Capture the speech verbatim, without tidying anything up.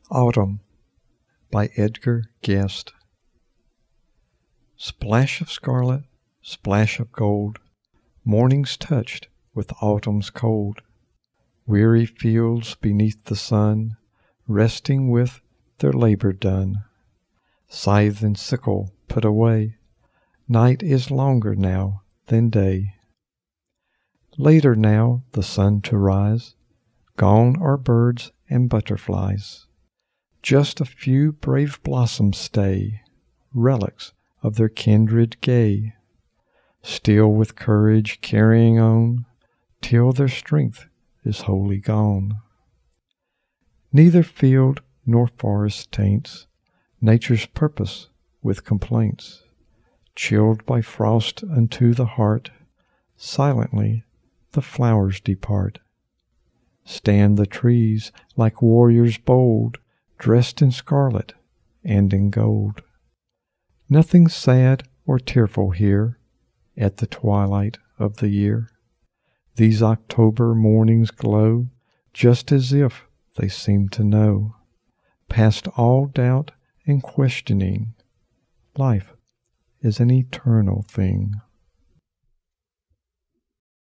Autumn by Edgar Guest. Splash of scarlet, splash of gold, morning's touched with autumn's cold. Weary fields beneath the sun, resting with their labor done. Scythe and sickle put away, night is longer now than day. Later now the sun to rise, gone are birds and butterflies. Just a few brave blossoms stay, relics of their kindred gay, still with courage carrying on, till their strength is wholly gone. Neither field nor forest taints nature's purpose with complaints. Chilled by frost unto the heart, silently the flowers depart. Stand the trees like warriors bold, dressed in scarlet and in gold. Nothing sad or tearful here at the twilight of the year. These October mornings glow just as if they seem to know, past all doubt and questioning, life is an eternal thing.